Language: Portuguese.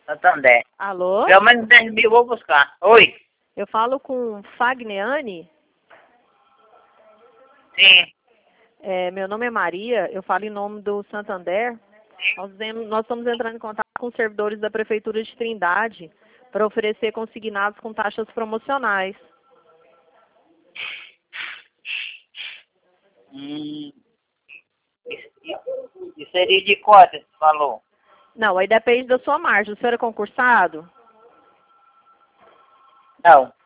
Santander. Alô? Pelo menos 10 mil eu vou buscar. Oi. Eu falo com Fagniani. Sim. Meu nome é Maria, eu falo em nome do Santander. Nós estamos entrando em contato com os servidores da Prefeitura de Trindade para oferecer consignados com taxas promocionais. E seria de quanto esse valor? Não, aí depende da sua margem. O senhor é concursado? Não.